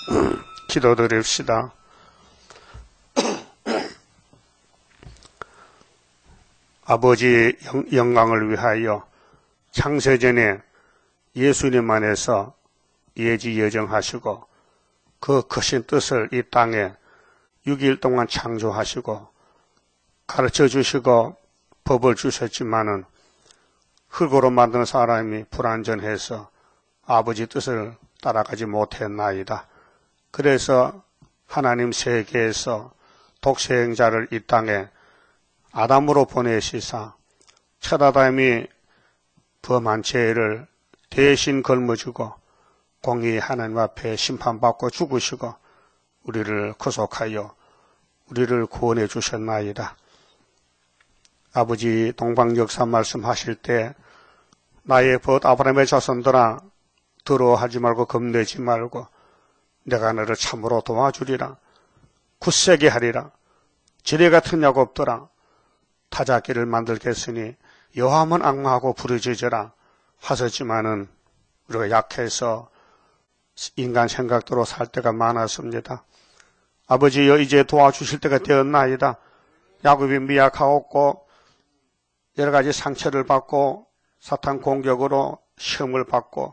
기도드립시다. 아버지 영광을 위하여 창세전에 예수님 안에서 예지예정하시고 그 크신 뜻을 이 땅에 6일 동안 창조하시고 가르쳐 주시고 법을 주셨지만은 흙으로 만든 사람이 불완전해서 아버지 뜻을 따라가지 못했나이다. 그래서 하나님 세계에서 독생자를 이 땅에 아담으로 보내시사 첫 아담이 범한 죄를 대신 걸머지고 공의 하나님 앞에 심판받고 죽으시고 우리를 구속하여 우리를 구원해 주셨나이다. 아버지 동방역사 말씀하실 때 나의 벗 아브라함의 자손들아 두려워하지 말고 겁내지 말고 내가 너를 참으로 도와주리라. 굳세게 하리라. 지뢰 같은 야곱들아 타작기를 만들겠으니 여호와만 악마하고 부르짖으라 하셨지만은 우리가 약해서 인간 생각대로 살 때가 많았습니다. 아버지여 이제 도와주실 때가 되었나이다. 야곱이 미약하였고 여러 가지 상처를 받고 사탄 공격으로 시험을 받고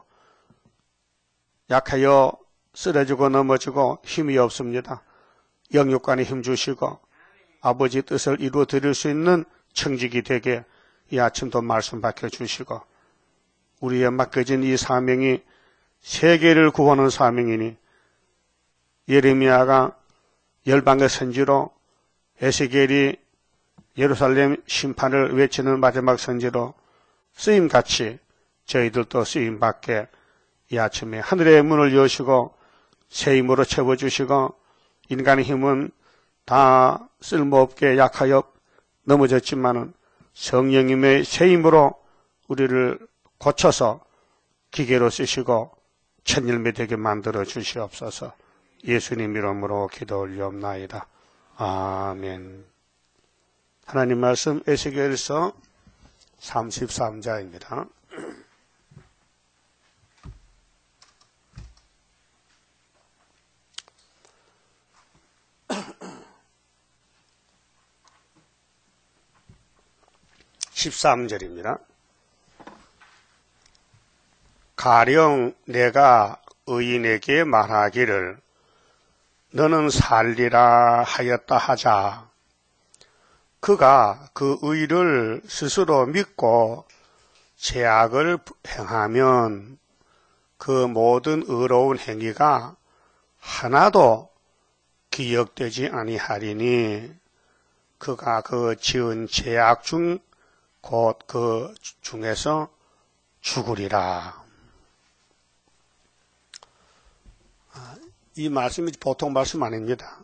약하여 쓰러지고 넘어지고 힘이 없습니다. 영육간에 힘 주시고 아버지 뜻을 이루어 드릴 수 있는 청직이 되게 이 아침도 말씀 밝혀주시고 우리의 맡겨진 이 사명이 세계를 구하는 사명이니 예레미야가 열방의 선지로 에스겔이 예루살렘 심판을 외치는 마지막 선지로 쓰임같이 저희들도 쓰임받게 이 아침에 하늘의 문을 여시고 새 힘으로 채워주시고 인간의 힘은 다 쓸모없게 약하여 넘어졌지만은 성령님의 새 힘으로 우리를 고쳐서 기계로 쓰시고 천일매 되게 만들어 주시옵소서. 예수님 이름으로 기도 올리옵나이다. 아멘. 하나님 말씀 에스겔서 33장입니다. (13절입니다) 가령 내가 의인에게 말하기를 너는 살리라 하였다 하자. 그가 그 의를 스스로 믿고 죄악을 행하면 그 모든 의로운 행위가 하나도 기억되지 아니하리니 그가 그 지은 죄악 중 곧 그 중에서 죽으리라. 이 말씀이 보통 말씀 아닙니다.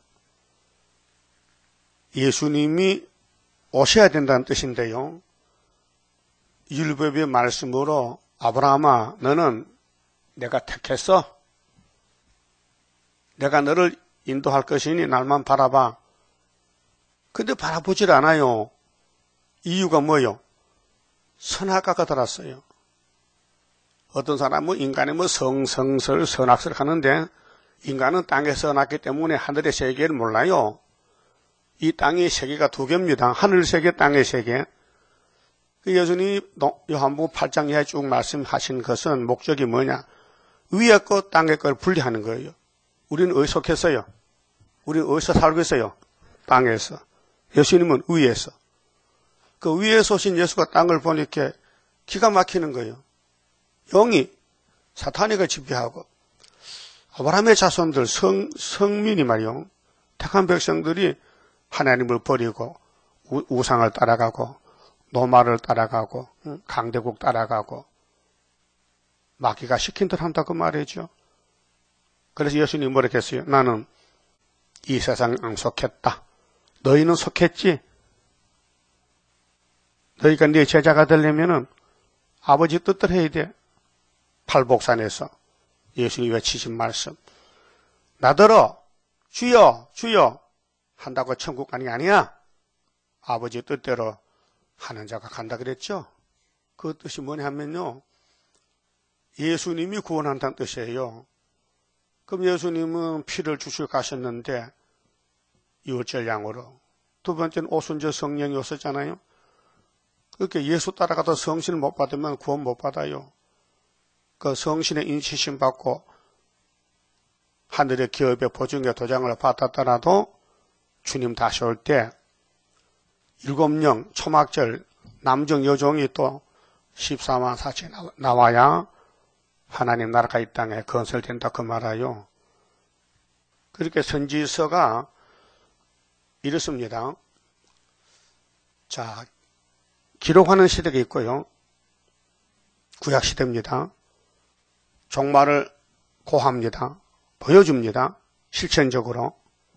예수님이 오셔야 된다는 뜻인데요. 율법의 말씀으로 아브라함아 너는 내가 택했어. 내가 너를 인도할 것이니 날만 바라봐. 근데 바라보질 않아요. 이유가 뭐요? 선악과가 들었어요. 어떤 사람은 인간이 성성설 선악설 하는데 인간은 땅에서 났기 때문에 하늘의 세계를 몰라요. 이 땅의 세계가 두 개입니다. 하늘 세계, 땅의 세계. 예수님이 요한복음 8장 이하에 쭉 말씀하신 것은 목적이 뭐냐? 위의 것, 땅의 걸 분리하는 거예요. 우리는 어디서 속했어요? 우리는 어디서 살고 있어요? 땅에서. 예수님은 위에서. 그 위에서 오신 예수가 땅을 보니까 기가 막히는 거예요. 영이 사탄이가 지배하고 아브라함의 자손들 성민이 말이요. 택한 백성들이 하나님을 버리고 우상을 따라가고 노마를 따라가고 강대국 따라가고 마귀가 시킨 대로 한다고 말이죠. 그래서 예수님이 뭐라고 했어요? 나는 이 세상에 안 속했다. 너희는 속했지? 너희가 네 제자가 되려면은 아버지 뜻대로 해야 돼. 팔복산에서 예수님이 외치신 말씀. 나더러 주여 주여 한다고 천국 가는 게 아니야. 아버지 뜻대로 하는 자가 간다 그랬죠. 그 뜻이 뭐냐 하면요. 예수님이 구원한다는 뜻이에요. 그럼 예수님은 피를 주시고 가셨는데 유월절 양으로. 두 번째는 오순절 성령이 오셨잖아요. 그렇게 예수 따라가도 성신을 못 받으면 구원 못 받아요. 그 성신의 인치심 받고 하늘의 기업의 보증의 도장을 받았더라도 주님 다시 올 때 일곱 영 초막절 남정 여종이 또 14만 4천 나와야 하나님 나라가 이 땅에 건설된다 그 말이에요. 그렇게 선지서가 이렇습니다. 자, 기록하는 시대가 있고요. 구약 시대입니다. 종말을 고합니다. 보여줍니다. 실천적으로.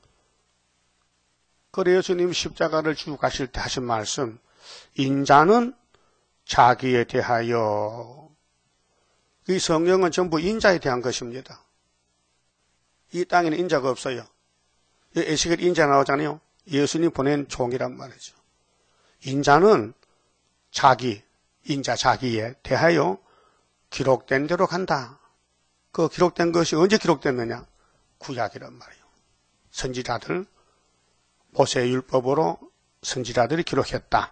그래 예수님 십자가를 지고 가실 때 하신 말씀, 인자는 자기에 대하여. 이 성경은 전부 인자에 대한 것입니다. 이 땅에는 인자가 없어요. 에스겔 인자 나오잖아요. 예수님 보낸 종이란 말이죠. 인자는 자기, 인자 자기에 대하여 기록된 대로 간다. 그 기록된 것이 언제 기록됐느냐? 구약이란 말이에요. 선지자들, 모세의 율법으로 선지자들이 기록했다.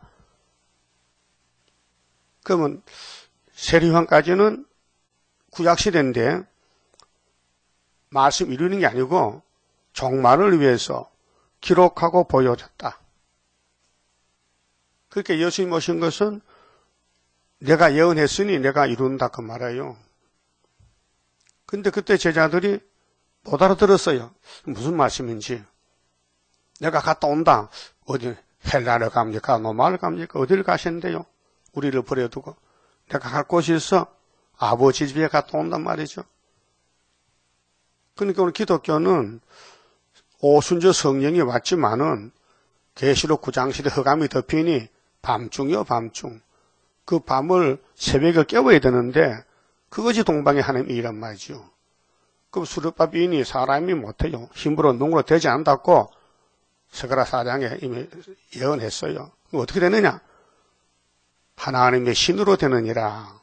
그러면 세리요한까지는 구약시대인데 말씀 이루는 게 아니고 종말을 위해서 기록하고 보여줬다. 그렇게 예수님 오신 것은 내가 예언했으니 내가 이룬다 그 말이에요. 근데 그때 제자들이 못 알아들었어요. 무슨 말씀인지. 내가 갔다 온다. 어디 헬라를 갑니까? 로마를 갑니까? 어디를 가시는데요? 우리를 버려두고. 내가 갈 곳이 있어. 아버지 집에 갔다 온단 말이죠. 그러니까 오늘 기독교는 오순절 성령이 왔지만은 계시록 9장 시대 흑암이 덮이니 밤중이요 밤중. 그 밤을 새벽에 깨워야 되는데 그것이 동방의 하나님이란 말이죠. 그럼 수르바비인이 사람이 못해요. 힘으로 능으로 되지 않다고 스가랴 4장에 이미 예언했어요. 어떻게 되느냐? 하나님의 신으로 되느니라.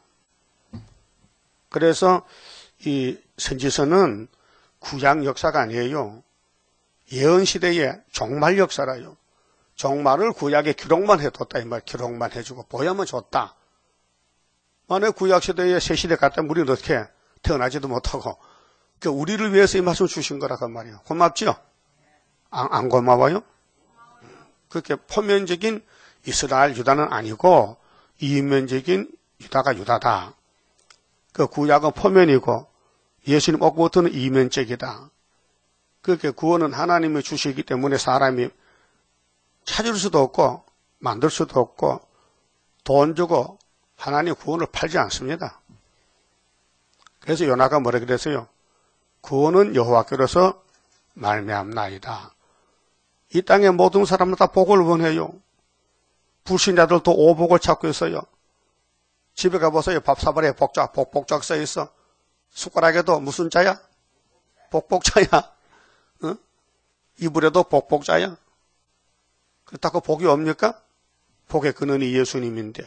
그래서 이 선지서는 구약 역사가 아니에요. 예언 시대의 종말 역사라요. 종말을 구약에 기록만 해뒀다 이 말. 기록만 해주고 보여만 줬다. 만약 구약 시대에 새 시대 갔다면 우리는 어떻게 태어나지도 못하고 우리를 위해서 이 말씀을 주신 거라 그 말이에요. 고맙지요? 안 고마워요? 그렇게 포면적인 이스라엘 유다는 아니고 이면적인 유다가 유다다. 그 구약은 포면이고 예수님 오고부터는 이면적이다. 그렇게 구원은 하나님이 주시기 때문에 사람이 찾을 수도 없고 만들 수도 없고 돈 주고 하나님 구원을 팔지 않습니다. 그래서 요나가 뭐라 그랬어요? 구원은 여호와께로서 말미암나이다. 이 땅의 모든 사람은 다 복을 원해요. 불신자들도 오복을 찾고 있어요. 집에 가보세요. 밥사발에 복복작 써 있어. 숟가락에도 무슨 자야? 복복자야. 어? 이불에도 복복자야. 그렇다고 복이 없습니까? 복의 근원이 예수님인데.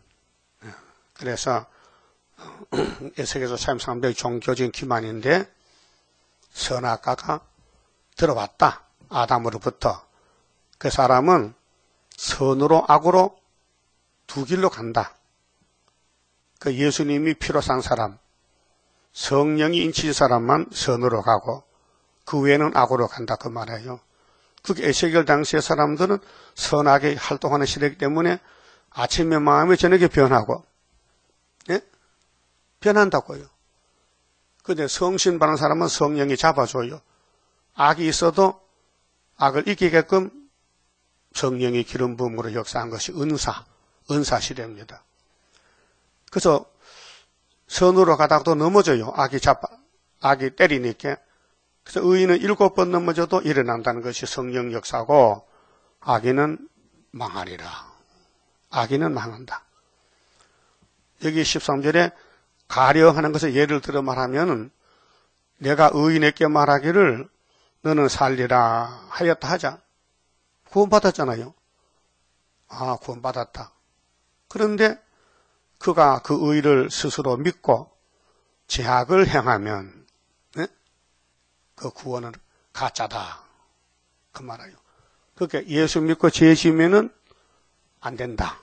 그래서 에스겔서 3300 종교적인 기만인데 선악과가 들어왔다. 아담으로부터. 그 사람은 선으로 악으로 두 길로 간다. 그 예수님이 피로 산 사람, 성령이 인치신 사람만 선으로 가고 그 외에는 악으로 간다 그 말이에요. 그게 에스겔 당시의 사람들은 선하게 활동하는 시대이기 때문에 아침에 마음이 저녁에 변하고 예? 변한다고요. 그런데 성신 받는 사람은 성령이 잡아줘요. 악이 있어도 악을 이기게끔 성령이 기름 부음으로 역사한 것이 은사 시대입니다. 그래서 선으로 가다가도 넘어져요. 악이 때리니까. 그래서 의인은 7번 넘어져도 일어난다는 것이 성령 역사고 악인은 망하리라. 악인은 망한다. 여기 13절에 가려하는 것을 예를 들어 말하면 내가 의인에게 말하기를 너는 살리라 하였다 하자. 구원받았잖아요. 아, 구원받았다. 그런데 그가 그 의를 스스로 믿고 죄악을 행하면 그 구원은 가짜다. 그 말이에요. 그러니까 예수 믿고 죄 지으면은 안 된다.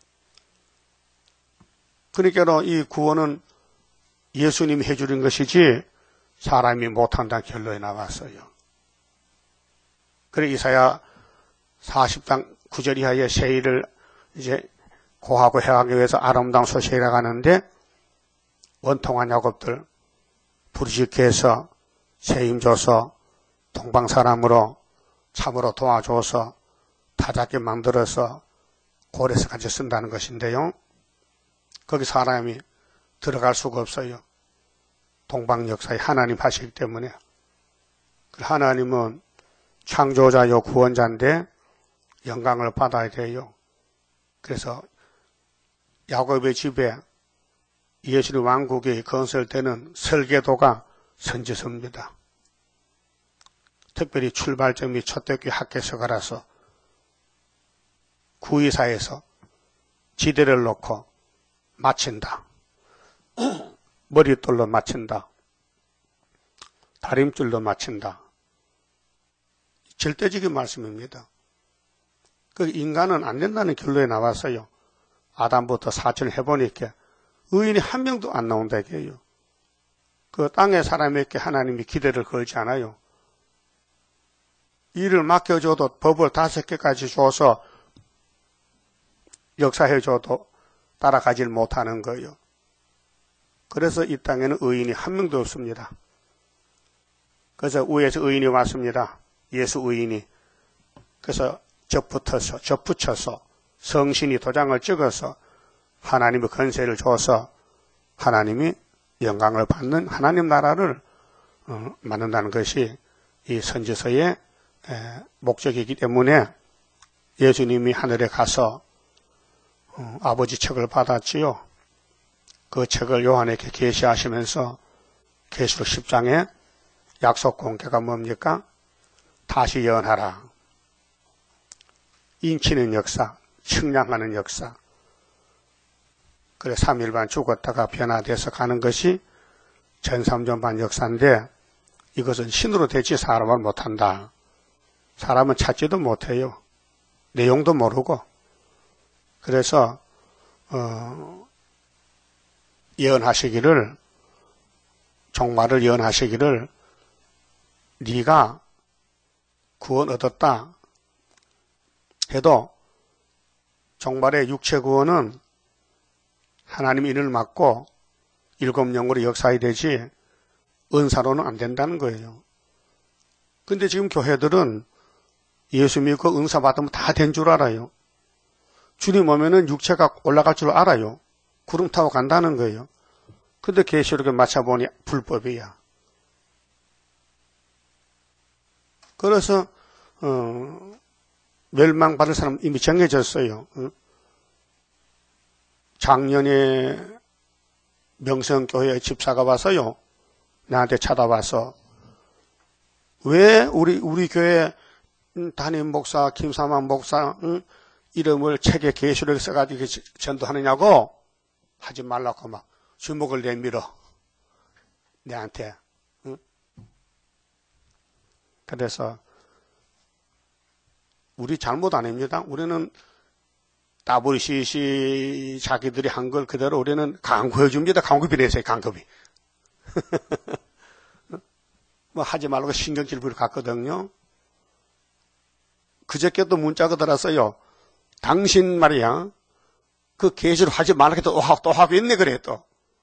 그러니까 이 구원은 예수님이 해주는 것이지 사람이 못한다는 결론이 나왔어요. 그래 이사야 40장 9절 이하의 세일을 이제 고하고 해하기 위해서 아름다운 소식이라고 하는데 원통한 야곱들 부르짖게 해서 세임 줘서 동방사람으로 참으로 도와줘서 타작게 만들어서 고래서 같이 쓴다는 것인데요. 거기 사람이 들어갈 수가 없어요. 동방 역사에 하나님 하시기 때문에. 하나님은 창조자요 구원자인데 영광을 받아야 돼요. 그래서 야곱의 집에 예수님 왕국이 건설되는 설계도가 선지서입니다. 특별히 출발점이 초대교회 학개서가라서 구의사에서 지대를 놓고 마친다. 머릿돌로 마친다. 다림줄로 마친다. 절대적인 말씀입니다. 그 인간은 안 된다는 결론에 나왔어요. 아담부터 사천을 해보니까 의인이 한 명도 안 나온다 이게요. 그 땅의 사람에게 하나님이 기대를 걸지 않아요. 일을 맡겨줘도 법을 5개까지 줘서 역사해줘도 따라가질 못하는 거예요. 그래서 이 땅에는 의인이 한 명도 없습니다. 그래서 위에서 의인이 왔습니다. 예수 의인이. 그래서 접붙여서 성신이 도장을 찍어서 하나님의 권세를 줘서 하나님이 영광을 받는 하나님 나라를 만든다는 것이 이 선지서의 목적이기 때문에 예수님이 하늘에 가서 아버지 책을 받았지요. 그 책을 요한에게 계시하시면서 계시록 10장에 약속 공개가 뭡니까? 다시 예언하라. 인치는 역사, 측량하는 역사. 그래 3일반 죽었다가 변화돼서 가는 것이 전삼전반 역사인데 이것은 신으로 되지 사람은 못한다. 사람은 찾지도 못해요. 내용도 모르고. 그래서 예언하시기를 종말을 예언하시기를 네가 구원 얻었다 해도 종말의 육체 구원은 하나님의 인을 맡고 7영으로 역사해야 되지 은사로는 안 된다는 거예요. 근데 지금 교회들은 예수 믿고 은사 받으면 다 된 줄 알아요. 주님 오면은 육체가 올라갈 줄 알아요. 구름 타고 간다는 거예요. 근데 계시록에 맞춰보니 불법이야. 그래서 멸망받을 사람 이미 정해졌어요. 작년에 명성교회 집사가 와서요. 나한테 찾아와서 왜 우리 교회 담임 목사 김사만 목사 이름을 책에 계시록에 써가지고 전도하느냐고 하지 말라고 막 주먹을 내밀어 내한테. 그래서 우리 잘못 아닙니다. 우리는 WCC 자기들이 한 걸 그대로 우리는 강구해 줍니다. 강급이 내세요. 강급이. 뭐 하지 말라고 신경질부를 갔거든요. 그저께도 문자가 들었어요. 당신 말이야. 그 계시를 하지 말라고 또 하고 있네 그래 또.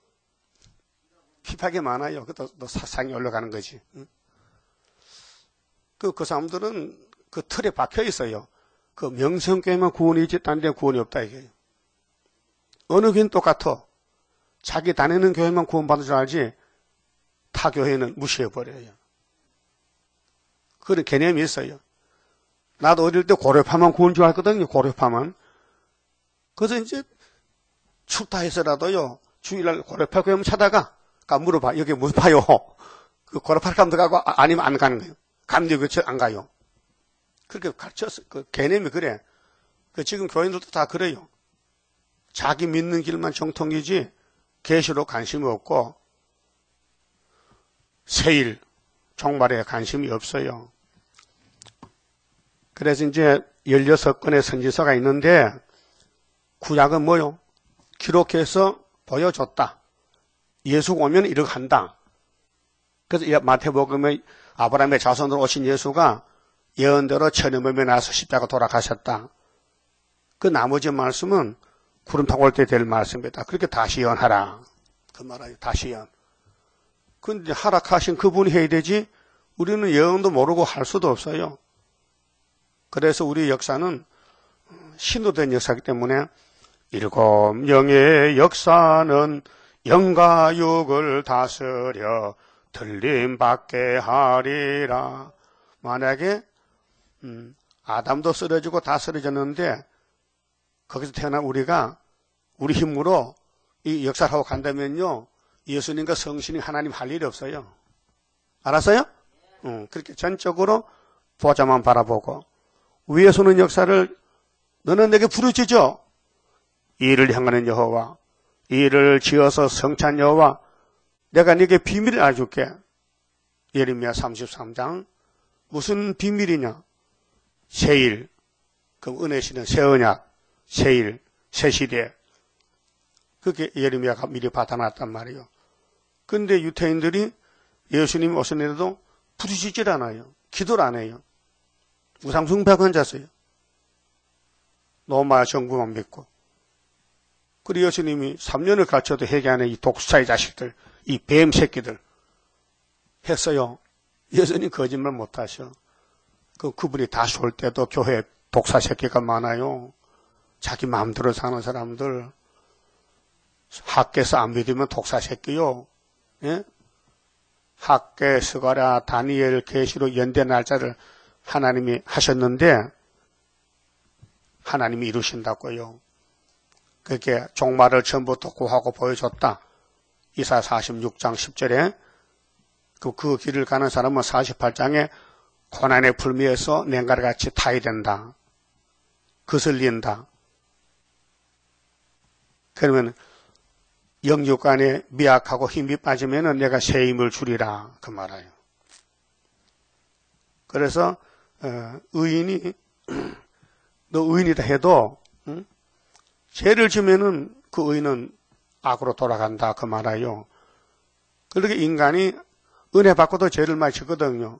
핍하게 많아요. 또 사상이 올라가는 거지. 그 사람들은 그 틀에 박혀 있어요. 그 명성교회만 구원이 있지 딴 데 구원이 없다 이게. 어느 교회는 똑같아. 자기 다니는 교회만 구원받을 줄 알지 타 교회는 무시해버려요. 그런 개념이 있어요. 나도 어릴 때 고려파만 구원 줄 알거든요. 고려파만. 그래서 이제 출타해서라도요. 주일날 고려파 교회 찾아가. 물어봐. 여기 무슨 파요? 그 고려파 감도 가고 아니면 안 가는 거예요. 감리 교체 안 가요. 그렇게 가르쳤어. 그 개념이 그래. 그 지금 교인들도 다 그래요. 자기 믿는 길만 정통이지 계시로 관심이 없고 세일, 종말에 관심이 없어요. 그래서 이제 16건의 선지서가 있는데 구약은 뭐요? 기록해서 보여줬다. 예수가 오면 이렇게 한다. 그래서 마태복음에 아브라함의 자손으로 오신 예수가 예언대로 천연몸에 나서 십자가 돌아가셨다. 그 나머지 말씀은 구름 타고 올 때 될 말씀이다. 그렇게 다시 예언하라. 그 말이에요. 다시 예언. 근데 허락하신 그분이 해야 되지 우리는 예언도 모르고 할 수도 없어요. 그래서 우리 역사는 신도된 역사이기 때문에 일곱 영의 역사는 영과 육을 다스려 틀림받게 하리라. 만약에 아담도 쓰러지고 다 쓰러졌는데 거기서 태어난 우리가 우리 힘으로 이 역사를 하고 간다면요 예수님과 성신이 하나님 할 일이 없어요. 알았어요? 그렇게 전적으로 보좌만 바라보고 위에서 오는 역사를 너는 내게 부르짖어 이를 향하는 여호와 이를 지어서 성찬 여호와 내가 네게 비밀을 알려줄게. 예레미야 33장 무슨 비밀이냐? 새일, 그럼 은혜시는 새 언약, 새일, 새 시대. 그게 예레미야가 미리 받아놨단 말이에요. 근데 유태인들이 예수님 오셨는데도 부르짖질 않아요. 기도를 안 해요. 우상숭배하고 앉았어요. 로마 정부만 믿고. 그리고 예수님이 3년을 가르쳐도 회개하는 이 독수자의 자식들, 이 뱀 새끼들 했어요. 예수님 거짓말 못하셔. 그분이 다시 올 때도 교회에 독사 새끼가 많아요. 자기 마음대로 사는 사람들. 학계에서 안 믿으면 독사 새끼요. 예? 학계, 스가랴, 다니엘, 계시록 연대 날짜를 하나님이 하셨는데 하나님이 이루신다고요. 그렇게 종말을 처음부터 구하고 보여줬다. 이사야 46장 10절에 그 길을 가는 사람은 48장에 고난의 불미에서 냉가리같이 타야 된다. 거슬린다. 그러면 영육간에 미약하고 힘이 빠지면은 내가 새 힘을 주리라 그 말이에요. 그래서 의인이 너 의인이다 해도 죄를 지면은 그 의인은 악으로 돌아간다 그 말이에요. 그렇게 인간이 은혜 받고도 죄를 많이 지거든요.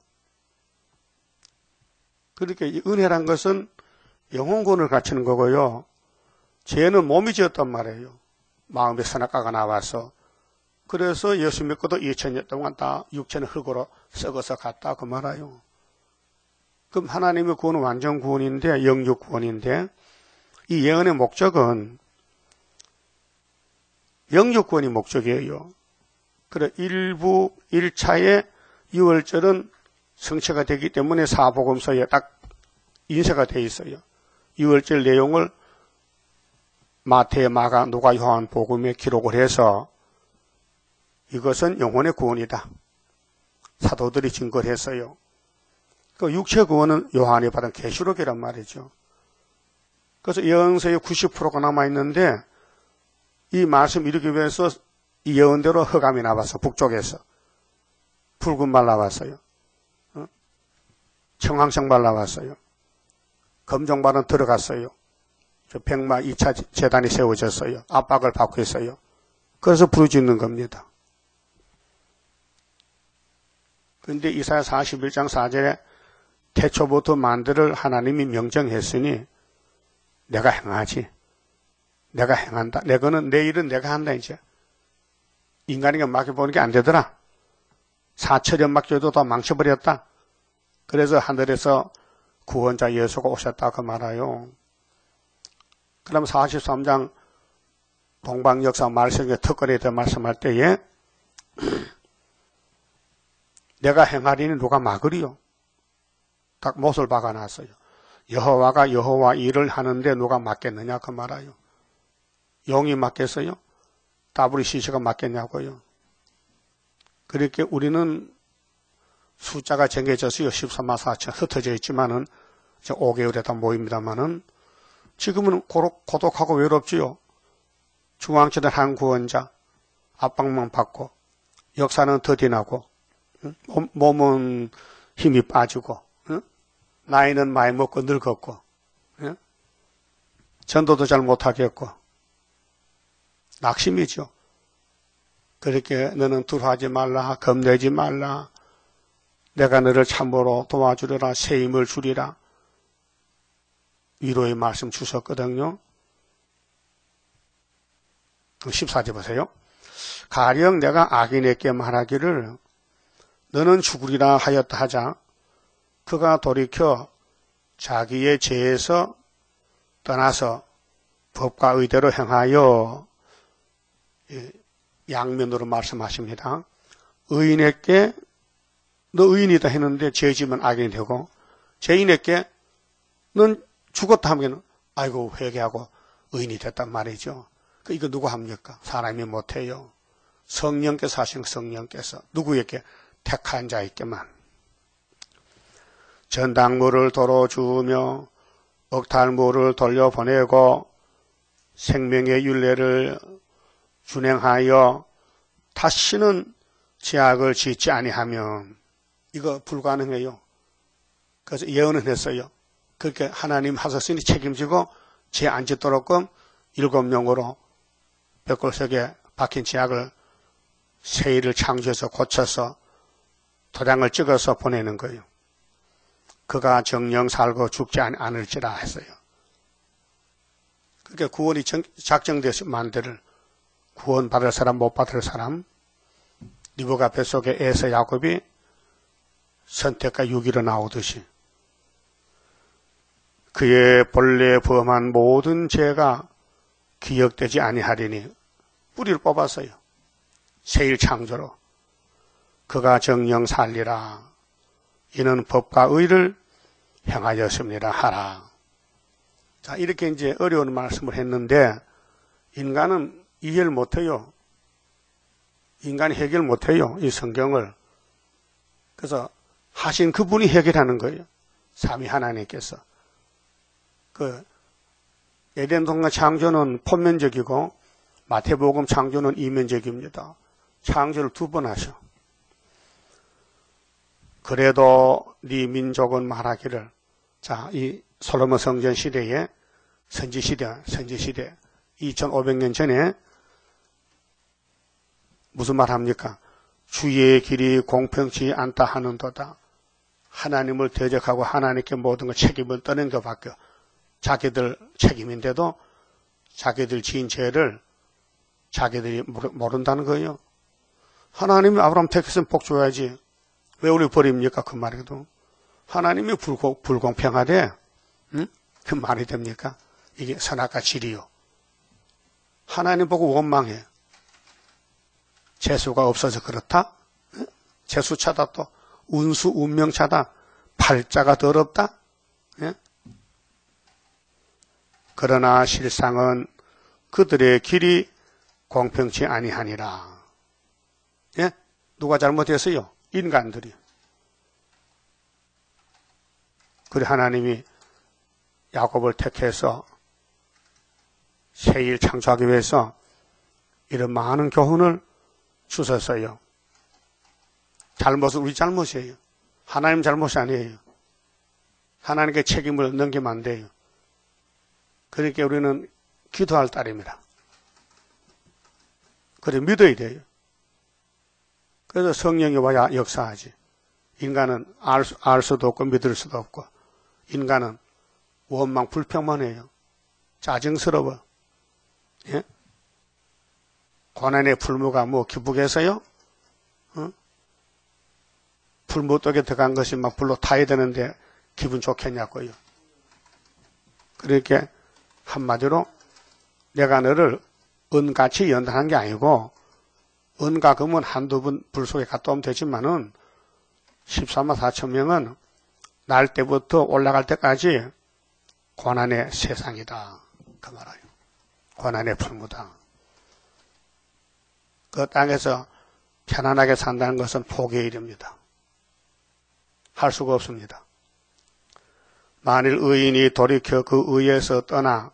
그렇게 은혜란 것은 영혼권을 갖추는 거고요. 죄는 몸이 지었단 말이에요. 마음의 선악과가 나와서. 그래서 예수 믿고도 2000년 동안 다 육체는 흙으로 썩어서 갔다 그 말이에요. 그럼 하나님의 구원은 완전 구원인데 영육 구원인데 이 예언의 목적은 영육 구원이 목적이에요. 그래 일부 1차의 6월절은 성취가 되기 때문에 사복음서에 딱 인쇄가 되어 있어요. 6월절 내용을 마태, 마가, 누가, 요한 복음에 기록을 해서 이것은 영혼의 구원이다. 사도들이 증거를 했어요. 그 육체 구원은 요한이 받은 계시록이란 말이죠. 그래서 예언서의 90%가 남아있는데 이 말씀 이루기 위해서 이 예언대로 흑암이 나와서 북쪽에서 붉은 말 나왔어요. 청황색 말 나왔어요. 검정발은 들어갔어요. 저 백마 2차 재단이 세워졌어요. 압박을 받고 있어요. 그래서 부르짖는 겁니다. 그런데 이사야 41장 4절에 태초부터 만들을 하나님이 명정했으니 내가 행하지. 내가 행한다. 내 일은 내가 한다 이제. 인간에게 맡겨보는 게 안 되더라. 사철에 맡겨도 다 망쳐버렸다. 그래서 하늘에서 구원자 예수가 오셨다 그 말아요. 그럼 43장 동방역사 말씀에 특거리에 대해 말씀할 때에 내가 행하리니 누가 막으리요? 딱 못을 박아놨어요. 여호와가 여호와 일을 하는데 누가 막겠느냐 그 말아요. 용이 막겠어요? 따브리 시시가 막겠냐고요. 그렇게 우리는 숫자가 정해져서요. 13만 4천 흩어져 있지만은 5개월에 다 모입니다만은 지금은 고독하고 외롭지요. 중앙지대 한 구원자 압박만 받고 역사는 더디나고 몸은 힘이 빠지고, 나이는 많이 먹고 늙었고, 전도도 잘 못하겠고, 낙심이죠. 그렇게 너는 두려워하지 말라, 겁내지 말라, 내가 너를 참으로 도와주리라, 새 힘을 주리라, 위로의 말씀 주셨거든요. 14절 보세요. 가령 내가 악인에게 말하기를 너는 죽으리라 하였다 하자 그가 돌이켜 자기의 죄에서 떠나서 법과 의대로 행하여, 양면으로 말씀하십니다. 의인에게 너 의인이다 했는데 죄 지면 악인이 되고, 죄인에게 넌 죽었다 하면 아이고 회개하고 의인이 됐단 말이죠. 이거 누구 합니까? 사람이 못해요. 성령께서 하신 성령께서 누구에게? 택한 자에게만. 전당물을 도로 주우며 억탈물을 돌려보내고 생명의 율례를 준행하여 다시는 죄악을 짓지 아니하면, 이거 불가능해요. 그래서 예언을 했어요. 그렇게 하나님 하셨으니 책임지고 죄 안 짓도록끔 7명으로 벽골석에 박힌 죄악을 세일을 창조해서 고쳐서 도장을 찍어서 보내는 거예요. 그가 정령 살고 죽지 않을지라 했어요. 그러니까 구원이 작정돼서 만들을 구원 받을 사람 못 받을 사람, 리브가 뱃속에 에서 야곱이 선택과 유기로 나오듯이 그의 본래 범한 모든 죄가 기억되지 아니하리니 뿌리를 뽑았어요. 세일 창조로. 그가 정령 살리라. 이는 법과 의를 행하였습니다 하라. 자, 이렇게 이제 어려운 말씀을 했는데 인간은 이해를 못해요. 인간이 해결 못해요. 이 성경을. 그래서 하신 그분이 해결하는 거예요. 삼위 하나님께서. 에덴 동산 창조는 포면적이고 마태복음 창조는 이면적입니다. 창조를 2번 하셔. 그래도 네 민족은 말하기를, 자, 이 솔로몬 성전 시대에 선지시대 2500년 전에 무슨 말 합니까? 주의 길이 공평치 않다 하는도다. 하나님을 대적하고 하나님께 모든 걸 책임을 떠는 것밖에, 자기들 책임인데도 자기들 지은 죄를 자기들이 모른다는 거예요. 하나님이 아브라함 택했으면 복 줘야지. 왜 우리 버립니까? 그 말이도. 하나님이 불공평하대. 응? 그 말이 됩니까? 이게 선악과 질이요. 하나님 보고 원망해. 재수가 없어서 그렇다? 응? 재수차다 또. 운수 운명차다. 팔자가 더럽다? 응? 그러나 실상은 그들의 길이 공평치 아니하니라. 예? 누가 잘못했어요? 인간들이. 그래 하나님이 야곱을 택해서 세일 창조하기 위해서 이런 많은 교훈을 주셨어요. 잘못은 우리 잘못이에요. 하나님 잘못이 아니에요. 하나님께 책임을 넘기면 안 돼요. 그러니까 우리는 기도할 따름이라. 그래 믿어야 돼요. 그래서 성령이 와야 역사하지. 인간은 알 수도 없고 믿을 수도 없고, 인간은 원망 불평만 해요. 짜증스러워. 예? 고난의 풀무가 뭐 기쁘겠어요? 풀무독에 들어간 것이 막 불로 타야 되는데 기분 좋겠냐고요. 그러니까 한마디로 내가 너를 은같이 연단한 게 아니고, 은과 금은 한두 번 불 속에 갔다 오면 되지만은 14만 4천 명은 날 때부터 올라갈 때까지 고난의 세상이다. 그 말이에요. 고난의 풀무다. 그 땅에서 편안하게 산다는 것은 포기의 일입니다. 할 수가 없습니다. 만일 의인이 돌이켜 그 의에서 떠나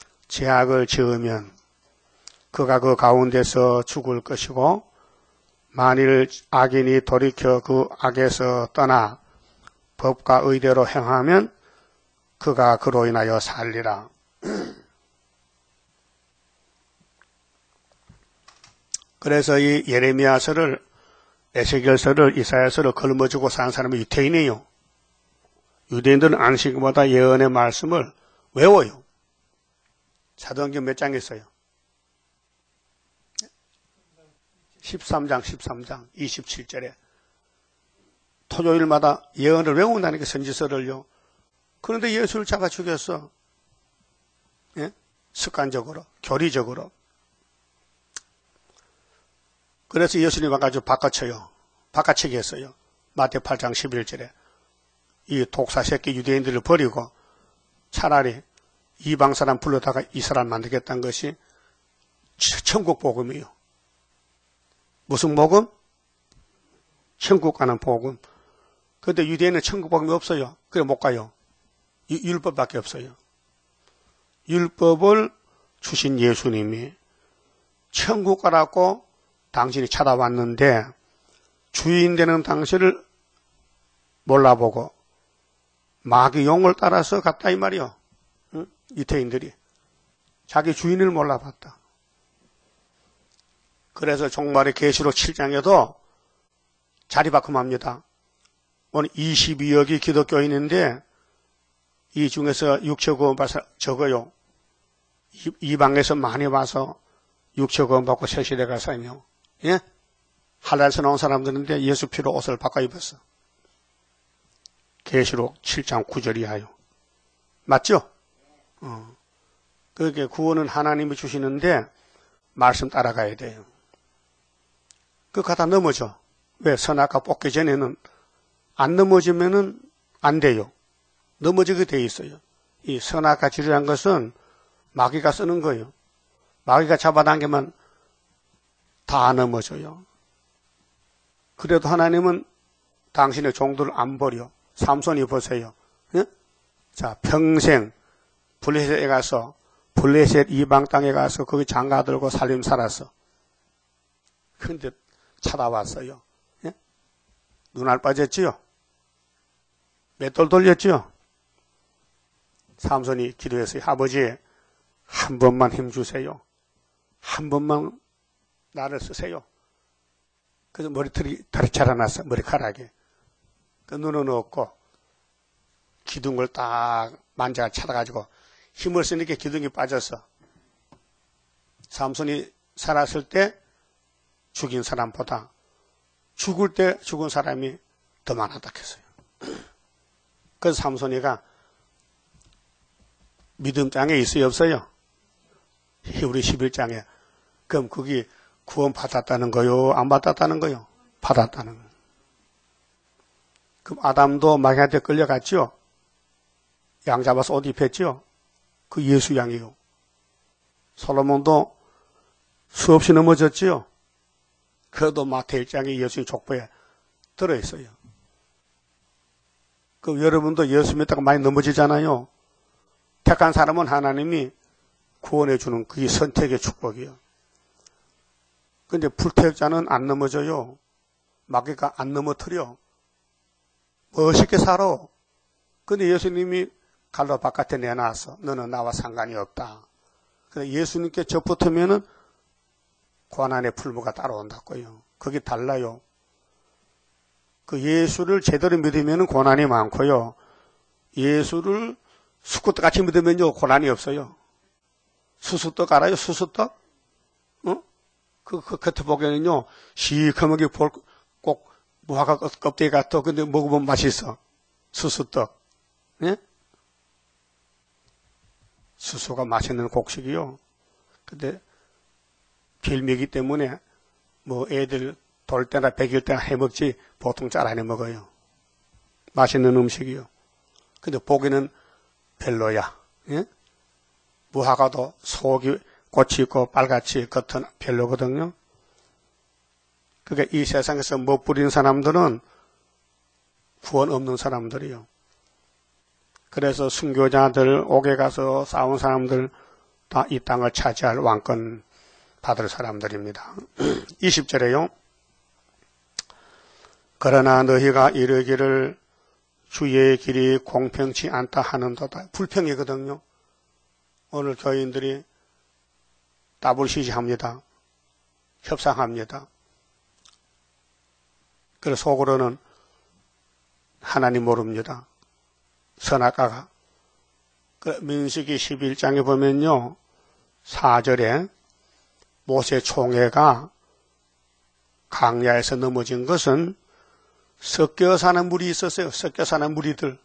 죄악을 지으면 그가 그 가운데서 죽을 것이고, 만일 악인이 돌이켜 그 악에서 떠나 법과 의대로 행하면 그가 그로 인하여 살리라. 그래서 이 예레미야서를, 에스겔서를, 이사야서를 걸머쥐고 산 사람이 유태인이에요. 유대인들은 안식일보다 예언의 말씀을 외워요. 사도행전 몇 장 있어요? 13장 27절에 토요일마다 예언을 외운다니까, 선지서를요. 그런데 예수를 잡아 죽였어. 예? 습관적으로, 교리적으로. 그래서 예수님 와가지고 바꿔쳐요. 바꿔치기 했어요. 마태 8장 11절에. 이 독사 새끼 유대인들을 버리고 차라리 이방 사람 불러다가 이스라엘 만들겠다는 것이 천국 복음이에요. 무슨 복음? 천국 가는 복음. 그런데 유대인은 천국 복음이 없어요. 그래 못 가요. 율법밖에 없어요. 율법을 주신 예수님이 천국 가라고 당신이 찾아왔는데 주인 되는 당신을 몰라보고 마귀 용을 따라서 갔다 이 말이요. 응? 유태인들이 자기 주인을 몰라봤다. 그래서 종말의 계시록 7장에도 자리바꿈합니다. 오늘 22억이 기독교인인데 이 중에서 육체구원 받아서 적어요. 이방에서 많이 와서 육체구원 받고 세시대 가서요. 예? 할랄에서 나온 사람들인데 예수 피로 옷을 바꿔 입었어. 계시록 7장 9절 이하요. 맞죠? 그렇게 구원은 하나님이 주시는데 말씀 따라가야 돼요. 그 가다 넘어져. 왜? 선악과 뽑기 전에는 안 넘어지면은 안 돼요. 넘어지게 돼 있어요. 이 선악과 지르란 것은 마귀가 쓰는 거예요. 마귀가 잡아당기면 다 넘어져요. 그래도 하나님은 당신의 종들을 안 버려. 삼손이 보세요. 예? 자, 평생 블레셋에 가서 블레셋 이방 땅에 가서 거기 장가 들고 살림 살았어. 근데 찾아왔어요. 예? 눈알 빠졌지요? 맷돌 돌렸지요? 삼손이 기도했어요. 아버지, 한 번만 힘주세요. 한 번만 나를 쓰세요. 그래서 머리털이 다리 자라났어. 머리카락에. 그 눈은 없고 기둥을 딱 만져가 찾아가지고 힘을 쓰니까 기둥이 빠졌어. 삼손이 살았을 때 죽인 사람보다 죽을 때 죽은 사람이 더 많았다 했어요. 그래서 삼손이가 믿음장에 있어요, 없어요? 히브리 11장에. 그럼 그게 구원 받았다는 거요? 안 받았다는 거요? 받았다는 거요. 그럼 아담도 마귀한테 끌려갔죠? 양 잡아서 옷 입혔죠? 그 예수 양이요. 솔로몬도 수없이 넘어졌지요? 그래도 마태 1장에 예수님 족보에 들어있어요. 그 여러분도 예수 믿다가 많이 넘어지잖아요. 택한 사람은 하나님이 구원해 주는 그게 선택의 축복이에요. 근데 불택자는 안 넘어져요. 마귀가 안 넘어뜨려. 멋있게 살아. 근데 예수님이 갈로 바깥에 내놨어. 너는 나와 상관이 없다. 근데 예수님께 접붙으면은 고난의 풀무가 따라온다고요. 그게 달라요. 그 예수를 제대로 믿으면은 고난이 많고요. 예수를 수컷 같이 믿으면요 고난이 없어요. 수수떡 알아요? 수수떡? 그 겉에 보기에는요 시커멓게 꼭 무화과 껍데기 같아. 근데 먹으면 맛있어. 수수떡. 예? 수수가 맛있는 곡식이요. 근데 빌미기 때문에 뭐 애들 돌 때나 백일 때나 해먹지 보통 잘 안 해먹어요. 맛있는 음식이요. 근데 보기는 별로야. 예? 무화과도 속이 꽃이 있고 빨갛지 겉은 별로거든요. 그러니까 이 세상에서 못 부린 사람들은 구원 없는 사람들이요. 그래서 순교자들, 옥에 가서 싸운 사람들 다 이 땅을 차지할 왕권 받을 사람들입니다. 20절에요. 그러나 너희가 이르기를 주의 길이 공평치 않다 하는도다. 불평이거든요. 오늘 교인들이 따블시지합니다. 협상합니다. 그래서 속으로는 하나님 모릅니다. 선악과가. 민수기 11장에 보면요. 4절에 모세 총회가 강야에서 넘어진 것은 섞여 사는 무리 있었어요. 섞여 사는 무리들.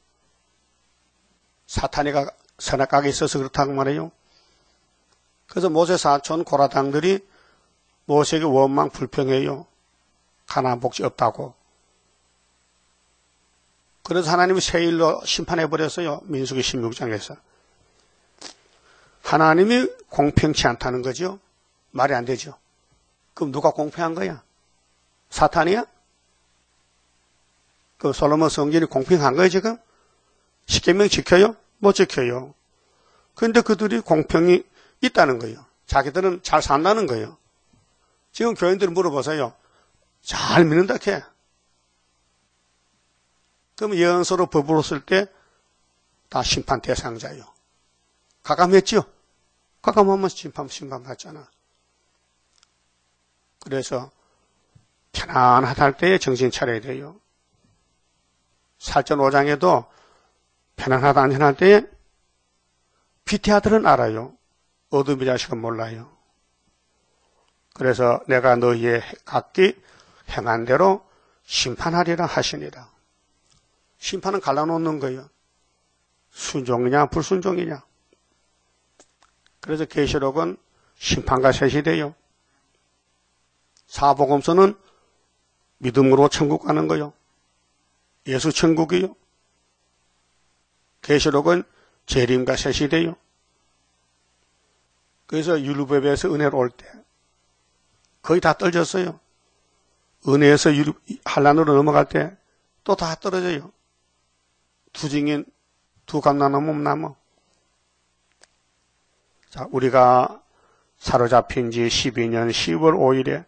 사탄이가 선악과가 있어서 그렇다고 말해요. 그래서 모세 사촌 고라당들이 모세에게 원망 불평해요. 가나안 복지 없다고. 그래서 하나님이 새 일로 심판해버렸어요. 민수기 16장에서. 하나님이 공평치 않다는 거죠. 말이 안 되죠. 그럼 누가 공평한 거야? 사탄이야? 그 솔로몬 성전이 공평한 거예요, 지금? 십계명 지켜요? 못 지켜요. 그런데 그들이 공평이 있다는 거예요. 자기들은 잘 산다는 거예요. 지금 교인들 물어보세요. 잘 믿는다, 걔. 그럼 예언서로 법으로 쓸 때 다 심판 대상자예요. 가감했지요? 가감하면 심판받잖아. 그래서 편안하다 할 때에 정신 차려야 돼요. 살전 5장에도 편안하다 안전할 때에 비태아들은 알아요. 어둠의 자식은 몰라요. 그래서 내가 너희의 각기 행한 대로 심판하리라 하시니라. 심판은 갈라놓는 거예요. 순종이냐 불순종이냐. 그래서 계시록은 심판과 셋이 돼요. 사복음서는 믿음으로 천국 가는 거요. 예수 천국이요. 계시록은 재림과 셋이 돼요. 그래서 율법에서 은혜로 올 때 거의 다 떨어졌어요. 은혜에서 한란으로 넘어갈 때 또 다 떨어져요. 두 증인, 두 감나무 나무. 자, 우리가 사로잡힌 지 12년 10월 5일에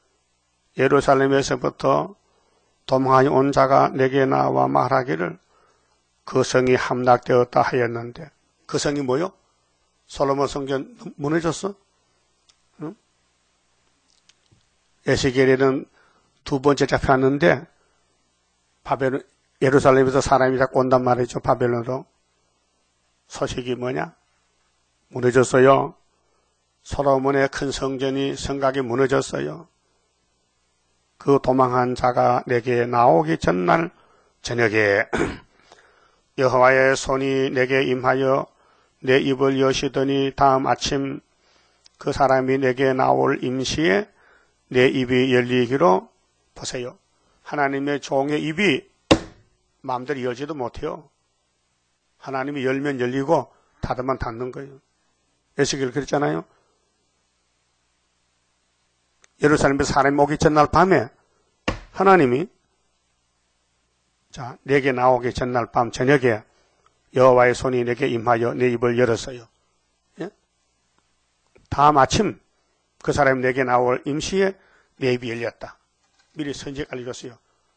예루살렘에서부터 도망하여 온 자가 내게 나와 말하기를 그 성이 함락되었다 하였는데, 그 성이 뭐요? 솔로몬 성전 무너졌어? 응? 에스겔에는 두 번째 잡혔는데 바벨론, 예루살렘에서 사람이 자꾸 온단 말이죠. 바벨론으로. 소식이 뭐냐? 무너졌어요. 솔로몬의 큰 성전이 성곽이 무너졌어요. 그 도망한 자가 내게 나오기 전날 저녁에 여호와의 손이 내게 임하여 내 입을 여시더니 다음 아침 그 사람이 내게 나올 임시에 내 입이 열리기로. 보세요. 하나님의 종의 입이 마음대로 열지도 못해요. 하나님이 열면 열리고 닫으면 닫는 거예요. 에스겔 그랬잖아요. 예루살렘에서 사람이 오기 전날 밤에 하나님이 자 내게 나오기 전날 밤 저녁에 여호와의 손이 내게 임하여 내 입을 열었어요. 예? 다음 아침 그 사람이 내게 나올 임시에 내 입이 열렸다. 미리 선지가 알려줬어요.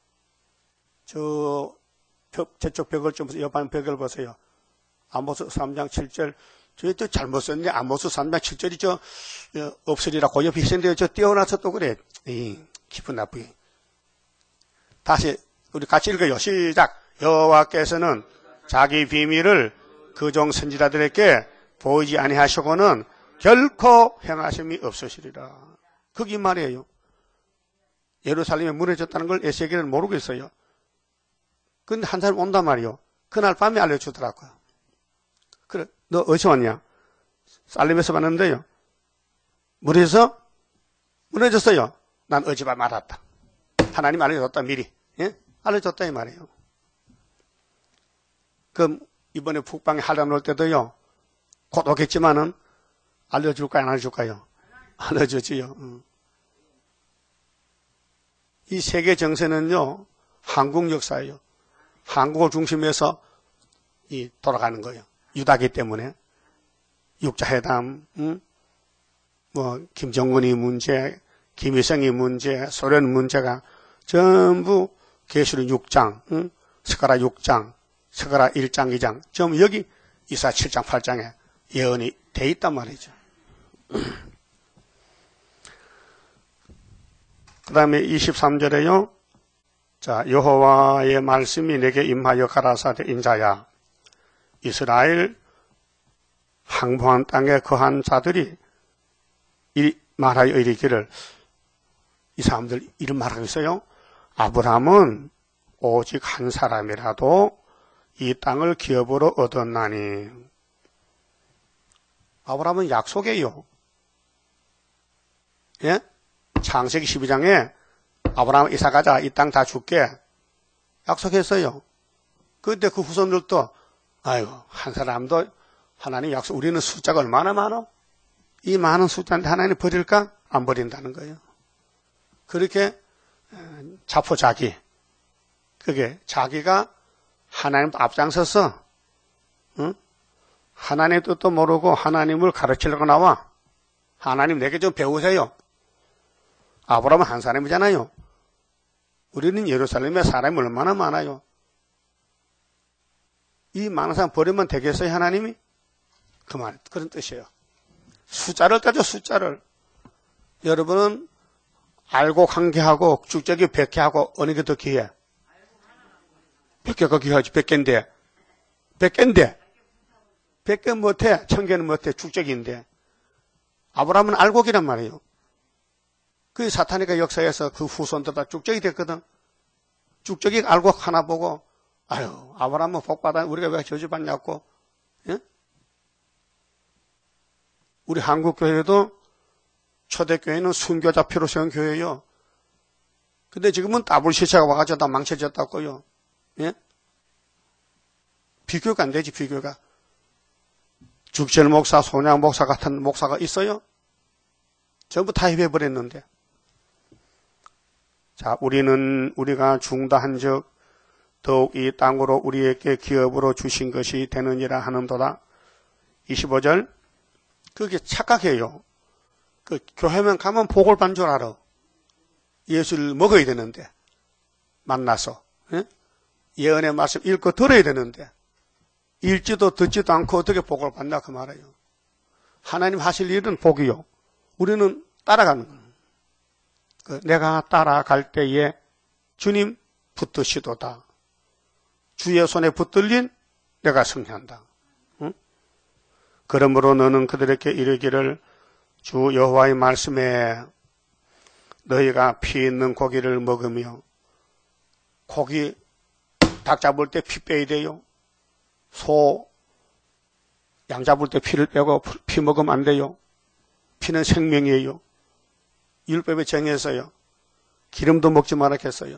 저쪽 벽을 좀 옆반 벽을 보세요. 아모스 3장 7절. 저희 또 잘못 썼는데 아모스 3장 7절이 저 없으리라 고옆에 있었는데 저 떼어놔서 또 그래. 기분 나쁘게. 다시 우리 같이 읽어요. 시작. 여호와께서는 자기 비밀을 그종 선지자들에게 보이지 아니하시고는 결코 행하심이 없으시리라. 그게 말이에요. 예루살렘에 무너졌다는 걸 에스겔은 모르고 있어요. 근데 한 사람 온단 말이요. 그날 밤에 알려주더라고요. 그래, 너 어디서 왔냐? 살림에서 왔는데요. 무너져서? 무너졌어요. 난 어젯밤 알았다. 하나님 알려줬다, 미리. 예? 알려줬다, 이 말이에요. 그럼 이번에 북방에 한란 올 때도요. 곧 오겠지만은 알려줄까요, 안 알려줄까요? 알려주지요. 이 세계 정세는요, 한국 역사예요. 한국을 중심해서 돌아가는 거예요. 유다기 때문에. 육자회담, 김정은이 문제, 김일성이 문제, 소련 문제가 전부 계시록 6장, 응? 스가랴 6장, 스가랴 1장, 2장, 좀 여기 이사 7장, 8장에 예언이 돼 있단 말이죠. 그 다음에 23절에요. 자, 여호와의 말씀이 내게 임하여 가라사대 인자야. 이스라엘 항복한 땅에 거한 자들이 말하여 이르기를, 이 사람들 이런 말하고 있어요. 아브라함은 오직 한 사람이라도 이 땅을 기업으로 얻었나니. 아브라함은 약속이에요. 예? 창세기 12장에 아브라함 이사 가자, 이 땅 다 줄게 약속했어요. 그때 그 후손들도 아이고, 한 사람도 하나님 약속, 우리는 숫자가 얼마나 많아? 이 많은 숫자인데 하나님 버릴까? 안 버린다는 거예요. 그렇게 자포자기, 그게 자기가 하나님 앞장서서, 응? 하나님의 뜻도 모르고 하나님을 가르치려고 나와. 하나님 내게 좀 배우세요. 아브라함은 한 사람이잖아요. 우리는 예루살렘에 사람이 얼마나 많아요. 이 많은 사람 버리면 되겠어요, 하나님이? 그런 뜻이에요. 숫자를 따져, 숫자를. 여러분은 알고 관계하고 축적이 100개하고 어느 게 더 귀해? 100개가 귀하지. 100개인데 100개 못해. 1000개는 못해. 축적인데. 아브라함은 알곡이란 말이에요. 그 사탄이가 역사에서 그 후손들 다 축적이 됐거든. 축적이 알곡 하나 보고 아유, 아브라함은 복받아 우리가 왜 저주받냐고. 예? 우리 한국교회도 초대교회는 순교자 피로 세운 교회예요. 근데 지금은 WCC가 와가지고 다 망쳐졌다고요. 예? 비교가 안 되지, 비교가. 죽철 목사, 손양 목사 같은 목사가 있어요? 전부 다 해버렸는데. 자, 우리가 중다한 적 더욱 이 땅으로 우리에게 기업으로 주신 것이 되느니라 하는도다. 25절. 그게 착각해요. 그 교회만 가면 복을 받는 줄 알아. 예수를 먹어야 되는데. 만나서. 예? 예언의 말씀 읽고 들어야 되는데. 읽지도 듣지도 않고 어떻게 복을 받나 그 말이에요. 하나님 하실 일은 복이요. 우리는 따라가는 거예요. 내가 따라갈 때에 주님 붙드시도다. 주의 손에 붙들린 내가 승리한다. 응? 그러므로 너는 그들에게 이르기를 주 여호와의 말씀에 너희가 피 있는 고기를 먹으며 고기 닭 잡을 때 피 빼야 돼요. 소, 양 잡을 때 피를 빼고 피 먹으면 안 돼요. 피는 생명이에요. 율법에 정해서요. 기름도 먹지 말라 했어요.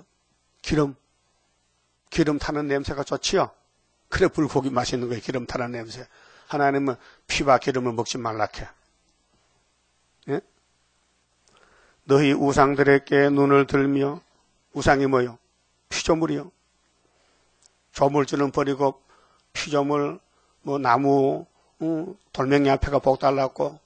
기름 타는 냄새가 좋지요. 그래 불고기 맛있는 거예요. 기름 타는 냄새. 하나님은 피와 기름을 먹지 말라 해. 예? 너희 우상들에게 눈을 들며 우상이 뭐요? 피조물이요. 조물주는 버리고 피조물 나무 돌멩이 앞에가 복 달랐고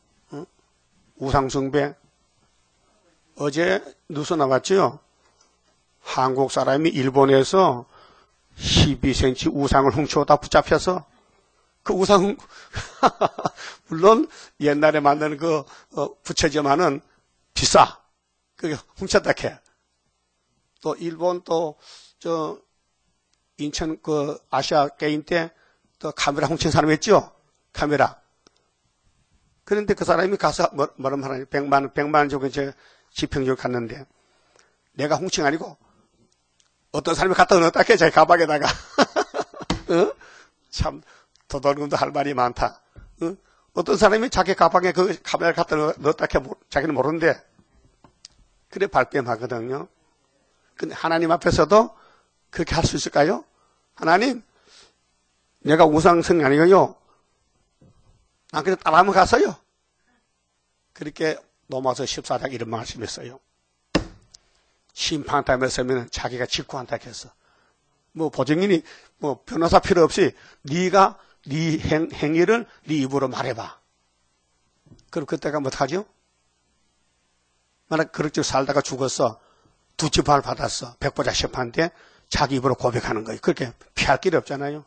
우상숭배. 어제 뉴스 나왔죠? 한국 사람이 일본에서 12cm 우상을 훔쳐다 붙잡혀서 그 우상 물론 옛날에 만드는 그 부처지만은 비싸. 그게 훔쳤다 캐. 또 일본 또 저 인천 그 아시아 게임 때 또 카메라 훔친 사람 있죠? 카메라. 그런데 그 사람이 가서 뭐라 말하냐? 100만 원 주고 이제 지평역 갔는데 내가 훔친 아니고 어떤 사람이 갖다 넣었다 캐 자기 가방에다가. 어? 참 도둑놈도 할 말이 많다. 어? 어떤 사람이 자기 가방에 그 카메라를 갖다 넣었다 캐 자기는 모르는데 그래 발뺌하거든요. 근데 하나님 앞에서도 그렇게 할 수 있을까요? 하나님, 내가 우상성이 아니고요. 난 그냥 따라하면 갔어요. 그렇게 로마서 14장 이런 말씀했어요. 심판함에 서면 자기가 직구한다 했어. 보증인이 변호사 필요 없이 네가 네 행위를 네 입으로 말해봐. 그럼 그때가 못하죠? 만약 그렇게 살다가 죽었어. 두 지팡을 받았어. 백보자시판한테 자기 입으로 고백하는 거예요. 그렇게 피할 길이 없잖아요.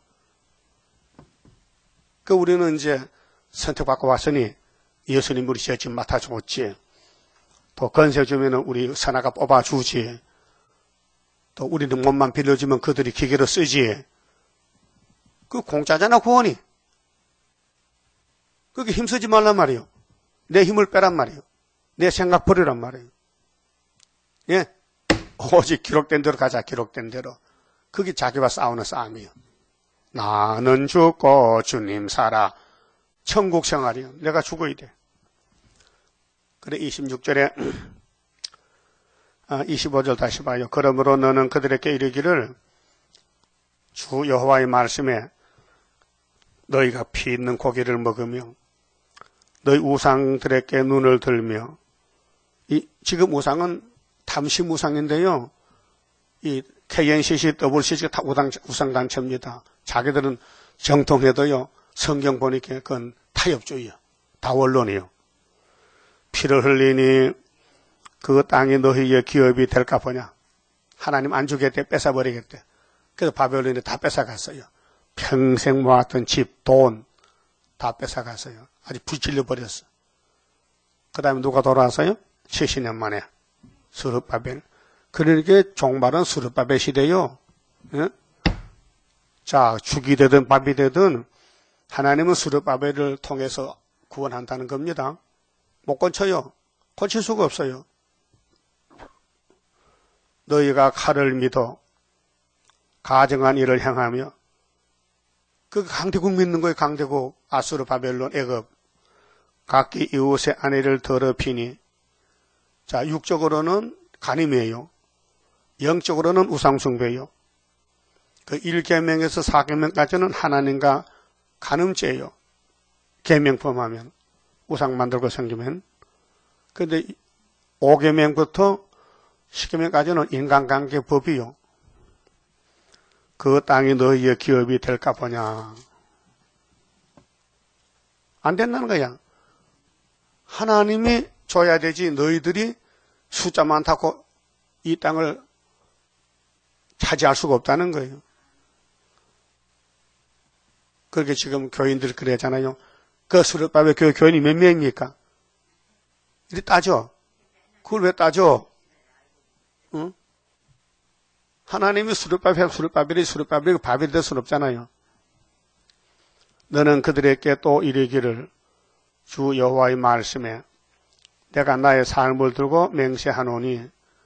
그 우리는 이제 선택받고 왔으니 예수님 우리 죄짐 맡아주었지. 또 건세 주면은 우리 선아가 뽑아주지. 또 우리는 몸만 빌려주면 그들이 기계로 쓰지. 그 공짜잖아, 구원이. 그게 힘쓰지 말란 말이에요. 내 힘을 빼란 말이에요. 내 생각 버리란 말이에요. 예? 오직 기록된 대로 가자, 기록된 대로. 그게 자기와 싸우는 싸움이에요. 나는 죽고 주님 살아. 천국 생활이요. 내가 죽어야 돼. 그래 26절에 25절 다시 봐요. 그러므로 너는 그들에게 이르기를 주 여호와의 말씀에 너희가 피 있는 고기를 먹으며 너희 우상들에게 눈을 들며 지금 우상은 탐심 우상인데요. 이 KNCC, WCC가 다 우상단체입니다. 자기들은 정통해도요. 성경 보니까 그건 타협주의야. 다 원론이요. 피를 흘리니 그 땅이 너희의 기업이 될까 보냐. 하나님 안 주겠대, 뺏어버리겠대. 그래서 바벨론이 다 뺏어갔어요. 평생 모았던 집, 돈 다 뺏어갔어요. 아주 부질려 버렸어. 그 다음에 누가 돌아왔어요? 70년 만에 스룹바벨. 그러니까 종말은 스룹바벨 시대요. 예? 자, 죽이 되든 밥이 되든 하나님은 스룹바벨을 통해서 구원한다는 겁니다. 못 건쳐요. 건칠 수가 없어요. 너희가 칼을 믿어 가정한 일을 행하며 그 강대국 믿는 거예요. 강대국 아수르, 바벨론, 애굽. 각기 이웃의 아내를 더럽히니 자, 육적으로는 간임이에요. 영적으로는 우상숭배예요. 그 1계명에서 4계명까지는 하나님과 간음죄예요. 계명 범하면 우상 만들고 생기면. 그런데 5계명부터 10계명까지는 인간관계 법이요. 그 땅이 너희의 기업이 될까 보냐. 안 된다는 거야. 하나님이 줘야 되지 너희들이 숫자 많다고 이 땅을 차지할 수가 없다는 거예요. 그렇게 지금 교인들이 그러잖아요. 그 수렵밥에 교인이 몇 명입니까? 이리 따져. 그걸 왜 따져? 응? 하나님이 수렵밥이 밥이 될 수는 없잖아요. 너는 그들에게 또 이르기를 주 여호와의 말씀에 내가 나의 삶을 들고 맹세하노니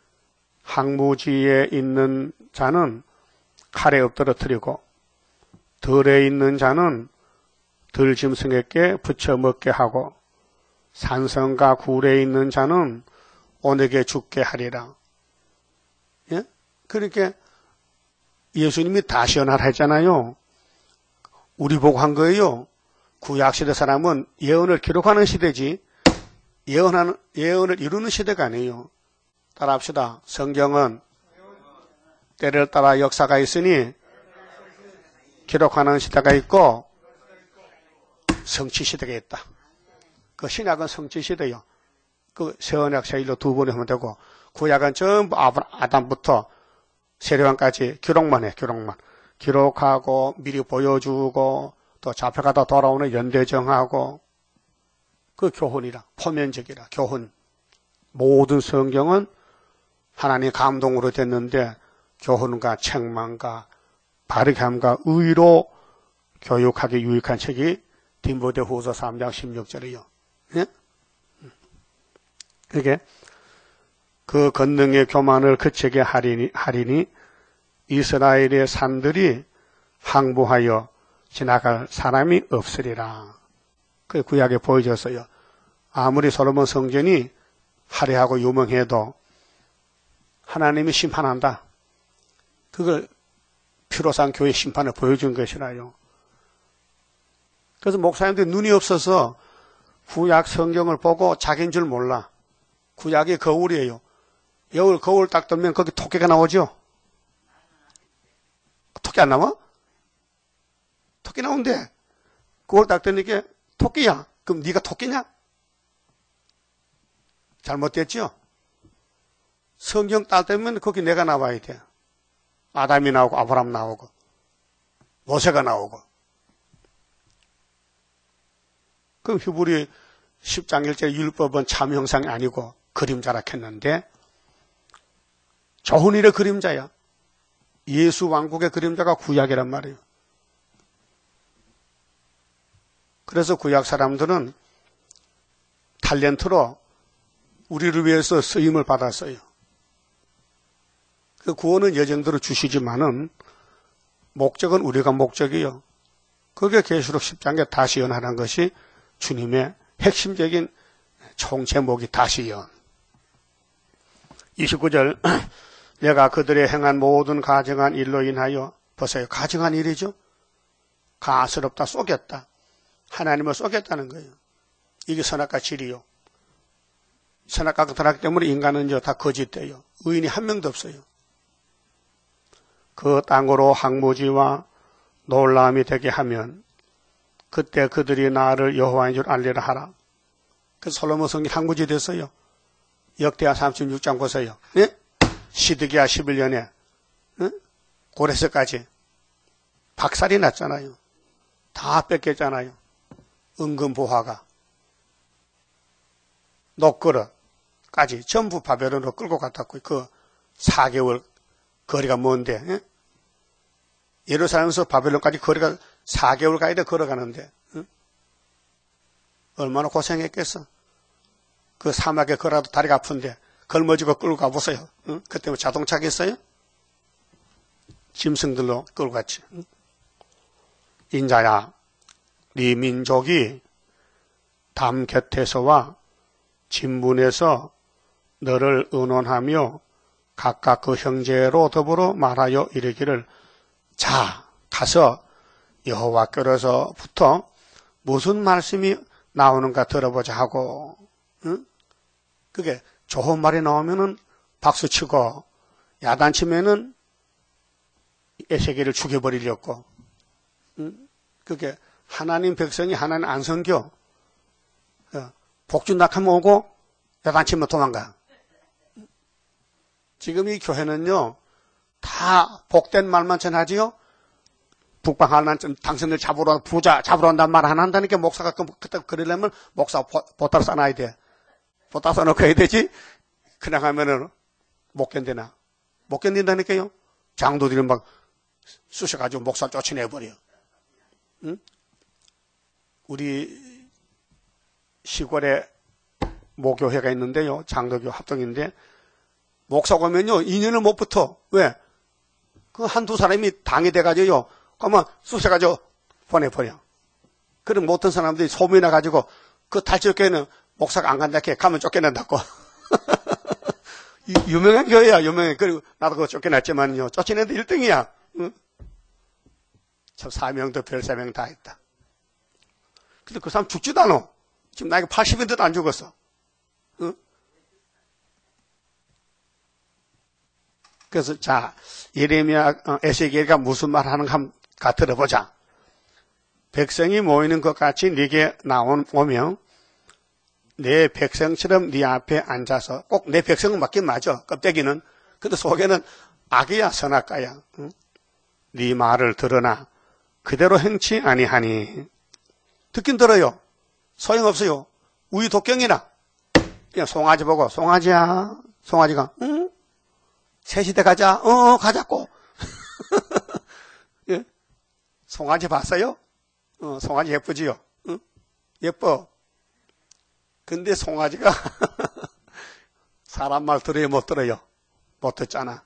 항무지에 있는 자는 칼에 엎드러뜨리고 들에 있는 자는 들짐승에게 붙여 먹게 하고 산성과 굴에 있는 자는 온에게 죽게 하리라. 예? 그러니까 예수님이 다 시원하라 했잖아요. 우리 보고 한 거예요. 구약시대 사람은 예언을 기록하는 시대지 예언을 이루는 시대가 아니에요. 따라합시다. 성경은 때를 따라 역사가 있으니 기록하는 시대가 있고 성취 시대가 있다. 그 신약은 성취 시대요. 그 세언약 세일로 두 번에 하면 되고 구약은 전부 아담부터 세례왕까지 기록만 해. 기록하고 미리 보여주고 또 잡혀가다 돌아오는 연대정하고 그 교훈이라 포면적이라 교훈. 모든 성경은 하나님의 감동으로 됐는데 교훈과 책망과 바르게 함과 의로 교육하기 유익한 책이 디모데후서 3장 16절이요. 예? 그게 그 권능의 교만을 그치게 하리니 이스라엘의 산들이 항복하여 지나갈 사람이 없으리라. 그 구약에 보여줬어요. 아무리 솔로몬 성전이 화려하고 유명해도 하나님이 심판한다. 그걸 피로상 교회 심판을 보여준 것이라요. 그래서 목사님들이 눈이 없어서 구약 성경을 보고 자기인 줄 몰라. 구약이 거울이에요. 거울 딱 들면 거기 토끼가 나오죠? 토끼 안 나와? 토끼 나온대. 거울 딱 뜨니까 토끼야. 그럼 네가 토끼냐? 잘못됐죠? 성경 딸 때면 거기 내가 나와야 돼. 아담이 나오고 아브라함 나오고 모세가 나오고. 그럼 히브리 10장 1절 율법은 참 형상이 아니고 그림자라 했는데 좋은 일의 그림자야. 예수 왕국의 그림자가 구약이란 말이에요. 그래서 구약 사람들은 탤런트로 우리를 위해서 쓰임을 받았어요. 그 구원은 여정대로 주시지만은 목적은 우리가 목적이요. 그게 계시록 10장에 다시 연하는 것이 주님의 핵심적인 총 제목이 다시 연. 29절 내가 그들의 행한 모든 가증한 일로 인하여 보세요. 가증한 일이죠. 가스럽다 쏘겠다. 하나님을 쏘겠다는 거예요. 이게 선악과 질이요. 선악과 타락 때문에 인간은 다 거짓돼요. 의인이 한 명도 없어요. 그 땅으로 항무지와 놀라움이 되게 하면 그때 그들이 나를 여호와인 줄 알리라 하라. 그래서 솔로몬 성이 항무지 됐어요. 역대하 36장 보세요. 네? 시드기야 11년에 고레스까지 박살이 났잖아요. 다 뺏겼잖아요. 은금보화가 녹그릇까지 전부 바벨론으로 끌고 갔다고. 그 4개월 거리가 먼데 예루살렘에서 바벨론까지 거리가 4개월 가야 돼. 걸어가는데 얼마나 고생했겠어. 그 사막에 걸어도 다리가 아픈데 걸머지고 끌고 가보세요. 그때 뭐 자동차겠어요? 짐승들로 끌고 갔지. 인자야, 네 민족이 담 곁에서와 진문에서 너를 의논하며 각각 그 형제로 더불어 말하여 이르기를 자 가서 여호와께로서부터 무슨 말씀이 나오는가 들어보자 하고. 그게 좋은 말이 나오면은 박수치고 야단치면은 에세겔을 죽여버리려고. 그게 하나님 백성이 하나님 안 섬겨. 복준낙하면 오고 야단치면 도망가. 지금 이 교회는요 다 복된 말만 전하지요. 북방하는 당신들 부자 잡으러 온단 말 안 한다니까. 목사가 그때 그러려면 목사 보따리 싸놔야 돼. 보따리 싸놓고 해야 되지. 그냥 하면은 못 견디나. 못 견딘다니까요. 장로들이 막 쑤셔가지고 목사 쫓아내버려. 응? 우리 시골에 모교회가 있는데요. 장로교 합동인데 목사가 오면요 2년을 못 붙어. 왜? 그 한두 사람이 당이 돼가지고요. 그러면 쑤셔가지고 보내버려. 그럼 못한 사람들이 소문이 나가지고 그 탈출교회는 목사가 안 간다 해. 가면 쫓겨낸다고. 유명한 교회야. 유명해. 그리고 나도 그거 쫓겨났지만요. 쫓겨내는데 1등이야. 응? 참 사명도 별 사명 다 했다. 근데 그 사람 죽지도 않아. 지금 나이가 80인데도 안 죽었어. 응? 그래서 자 예레미야 에세겔가 무슨 말 하는가 들어보자. 백성이 모이는 것 같이 네게 오면 내 백성처럼 네 앞에 앉아서 꼭 내 백성은 맞긴 맞아. 껍데기는. 근데 속에는 악이야 선악가야. 응? 네 말을 들으나 그대로 행치 아니하니. 듣긴 들어요. 소용없어요. 우유 독경이나 그냥 송아지 보고 송아지야. 송아지가 응? 새시대 가자. 가자고. 예? 송아지 봤어요? 송아지 예쁘지요? 응? 예뻐. 근데 송아지가 사람 말 들어요, 못 들어요? 못 듣잖아.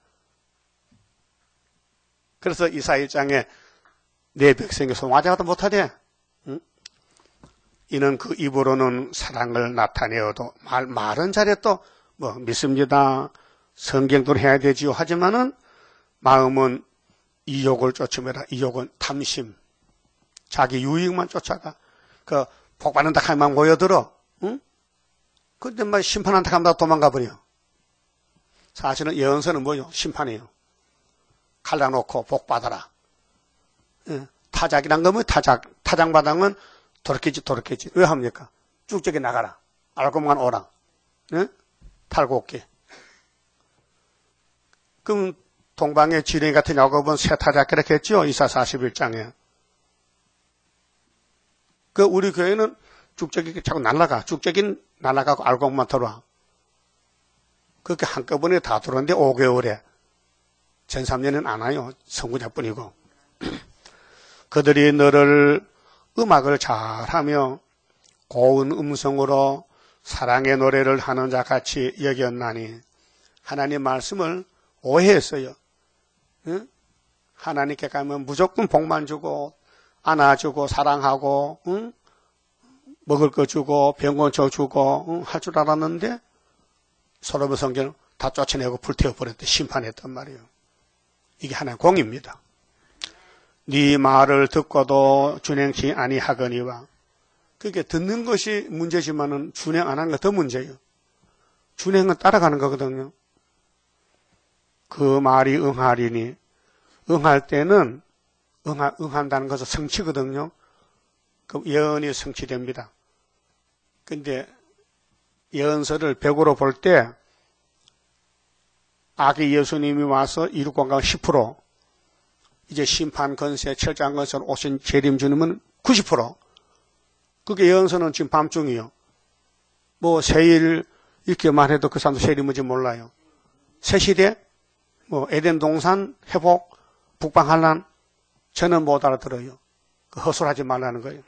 그래서 이사야 1장에 내 백성이 송아지가도 못하대. 응? 이는 그 입으로는 사랑을 나타내어도 말은 잘해도 뭐 믿습니다. 성경도 해야 되지요. 하지만은 마음은 이욕을 쫓으며라. 이욕은 탐심. 자기 유익만 쫓아가. 그 복받는다 하면 모여들어. 응? 근데 막 심판한다 하면 도망가 버려. 사실은 예언서는 뭐요? 심판이에요. 갈라놓고 복받아라. 예. 타작이란 거면 타작마당은 도렇게지. 왜 합니까? 쭉저기 나가라. 알고만 오라. 예? 탈곡기. 그럼 동방의 지렁이 같은 야곱은 세타작기라 했죠. 이사 41장에. 그 우리 교회는 쭉적이 자꾸 날아가. 쭉적인 날아가고 알곡만 들어와. 그렇게 한꺼번에 다 들어오는데 5개월에. 전 3년은 안 와요. 선구자뿐이고. 그들이 너를 음악을 잘하며 고운 음성으로 사랑의 노래를 하는 자 같이 여겼나니 하나님 말씀을 오해했어요. 응? 하나님께 가면 무조건 복만 주고 안아주고 사랑하고 응? 먹을 거 주고 병원초 주고 응? 할 줄 알았는데 솔로몬 성경은 다 쫓아내고 불태워버렸대. 심판했단 말이에요. 이게 하나의 공입니다. 네 말을 듣고도 준행치 아니하거니와 그게 듣는 것이 문제지만은 준행 안 하는 게 더 문제예요. 준행은 따라가는 거거든요. 그 말이 응하리니 응할 때는 응한다는 것은 성취거든요. 그 예언이 성취됩니다. 근데 예언서를 100으로 볼 때 아기 예수님이 와서 이룩관광 10%, 이제 심판 건세, 철장 건세로 오신 재림 주님은 90%. 그게 예언서는 지금 밤중이요. 뭐 세일 이렇게만 해도 그 사람도 세일이 뭔지 몰라요. 새 시대, 뭐 에덴 동산 회복, 북방 환란 저는 못 알아들어요. 그 헛소리하지 말라는 거예요.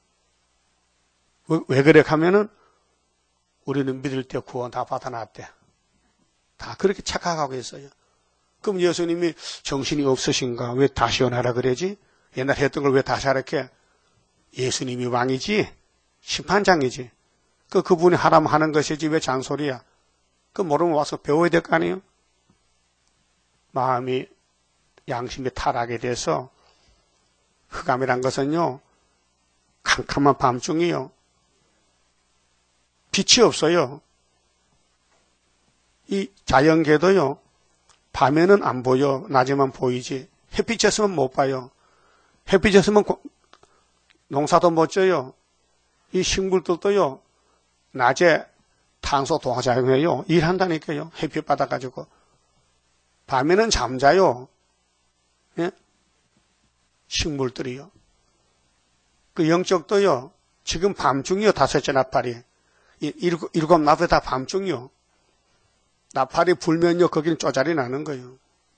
왜 그래 하면은 우리는 믿을 때 구원 다 받아놨대. 다 그렇게 착각하고 있어요. 그럼 예수님이 정신이 없으신가? 왜 다시 원하라 그러지? 옛날에 했던 걸 왜 다시 하라게? 예수님이 왕이지 심판장이지. 그분이 하라면 하는 것이지 왜 잔소리야? 그 모르면 와서 배워야 될 거 아니에요? 마음이 양심이 타락이 돼서 흑암이란 것은요 캄캄한 밤중이요 빛이 없어요. 이 자연계도요 밤에는 안 보여. 낮에만 보이지. 햇빛이 없으면 못 봐요. 햇빛이 없으면 농사도 못 져요. 이 식물들도요 낮에 탄소 동화작용해요. 일한다니까요. 햇빛 받아가지고. 밤에는 잠자요. 예? 식물들이요. 그 영적도요. 지금 밤중이요. 다섯째 나팔이. 일곱 나팔이 다 밤중이요. 나팔이 불면요. 거기는 쪼자리 나는 거예요.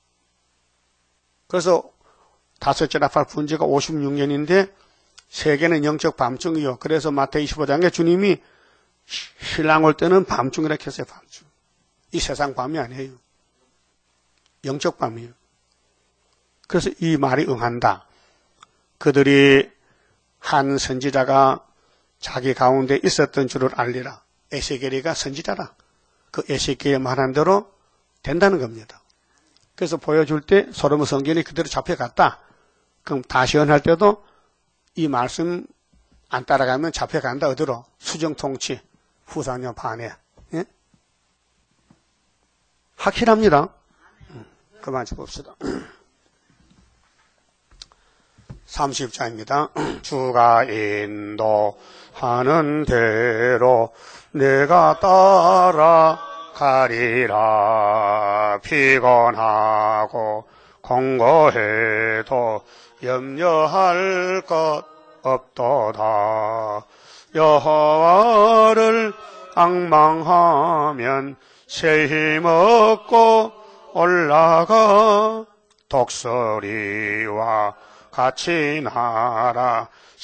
그래서 다섯째 나팔 분 지가 56년인데 세계는 영적 밤중이요. 그래서 마태복음 25장에 주님이 신랑 올 때는 밤중이라 했어요. 밤중. 이 세상 밤이 아니에요. 영적 밤이에요. 그래서 이 말이 응한다. 그들이 한 선지자가 자기 가운데 있었던 줄을 알리라. 에스겔이가 선지자라. 그 에스겔이 말한 대로 된다는 겁니다. 그래서 보여줄 때 솔로몬 성경이 그대로 잡혀갔다. 그럼 다시 연할 때도 이 말씀 안 따라가면 잡혀간다. 어디로? 수정통치, 후사녀 반해. 예? 확실합니다. 그만 봅시다. 30장입니다. 주가 인도하는 대로 내가 따라가리라. 피곤하고 공고해도 염려할 것 없도다. 여호와를 앙망하면 새 힘 얻고 올라가 독수리와 같이 날아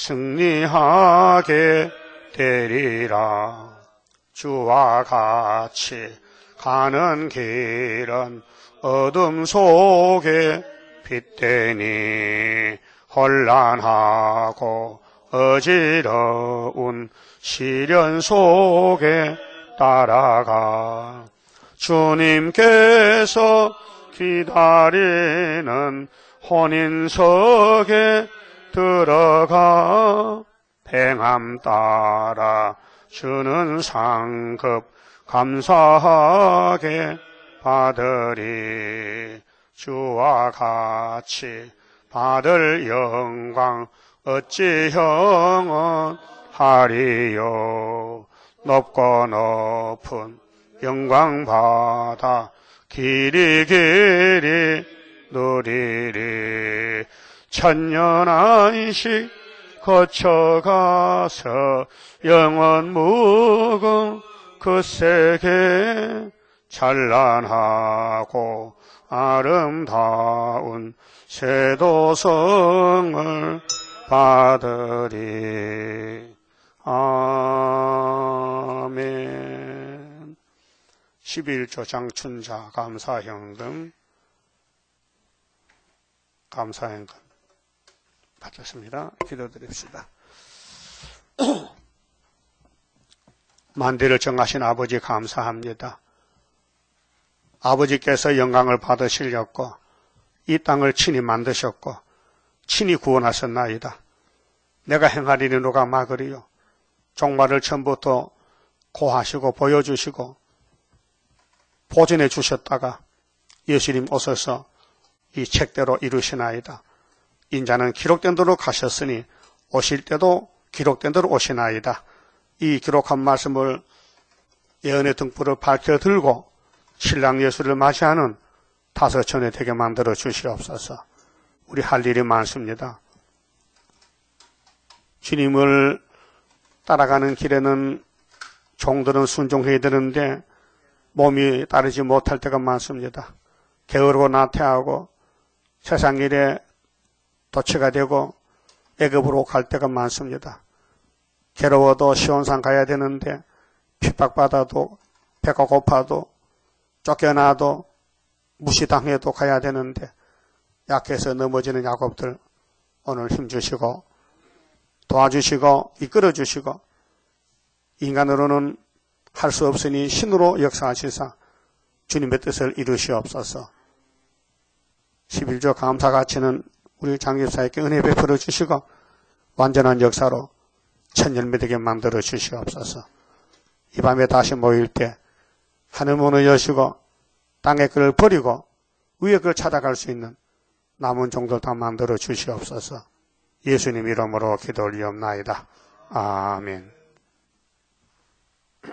승리하게 되리라. 주와 같이 가는 길은 어둠 속에 빛되니 혼란하고 어지러운 시련 속에 따라가. 주님께서 기다리는 혼인석에 들어가 행함 따라 주는 상급 감사하게 받으리. 주와 같이 받을 영광 어찌 영원하리요. 높고 높은 영광 받아 길이 길이 누리리 천년 안식 거쳐가서 영원 무궁 그 세계 찬란하고 아름다운 쇠도성을 받으리. 아멘. 11조 장춘자 감사현금 받았습니다. 기도드립시다. 만대를 정하신 아버지 감사합니다. 아버지께서 영광을 받으시려고 이 땅을 친히 만드셨고 친히 구원하셨나이다. 내가 행하리니 누가 막으리요. 종말을 처음부터 고하시고 보여주시고 보존해 주셨다가 예수님 오셔서 이 책대로 이루시나이다. 인자는 기록된 대로 가셨으니 오실 때도 기록된 대로 오시나이다. 이 기록한 말씀을 예언의 등불을 밝혀 들고 신랑 예수를 맞이하는 다섯천에 되게 만들어 주시옵소서. 우리 할 일이 많습니다. 주님을 따라가는 길에는 종들은 순종해야 되는데 몸이 따르지 못할 때가 많습니다. 게으르고 나태하고 세상 일에 도취가 되고 애급으로 갈 때가 많습니다. 괴로워도 시온산 가야 되는데 핍박받아도 배가 고파도 쫓겨나도 무시당해도 가야 되는데 약해서 넘어지는 야곱들 오늘 힘주시고 도와주시고 이끌어주시고 인간으로는 할 수 없으니 신으로 역사하시사 주님의 뜻을 이루시옵소서. 11조 감사가치는 우리 장집사에게 은혜 베풀어 주시고 완전한 역사로 천열매되게 만들어 주시옵소서. 이 밤에 다시 모일 때 하늘 문을 여시고 땅의 글을 버리고 위의 글을 찾아갈 수 있는 남은 종들 다 만들어 주시옵소서. 예수님 이름으로 기도 올리옵나이다. 아멘.